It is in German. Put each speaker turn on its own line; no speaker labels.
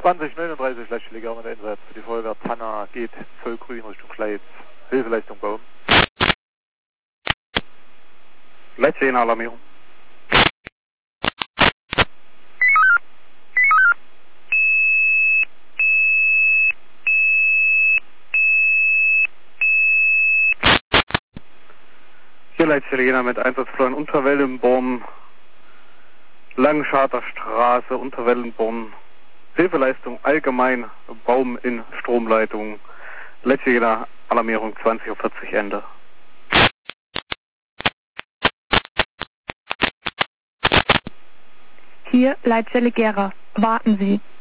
2039 Leitstelle mit Einsatz für die Feuerwehr Tanner geht Vollgrün Richtung Schleiz. Hilfeleistung Baum.
Leitstelle Alarmierung. Hier Leitstelle Jena mit Einsatzplan Unterwellenborn, Langscharter Straße, Unterwellenborn. Hilfeleistung allgemein, Baum in Stromleitung. Leitstelle Jena, Alarmierung 20:40 Uhr Ende.
Hier Leitstelle Gera. Warten Sie.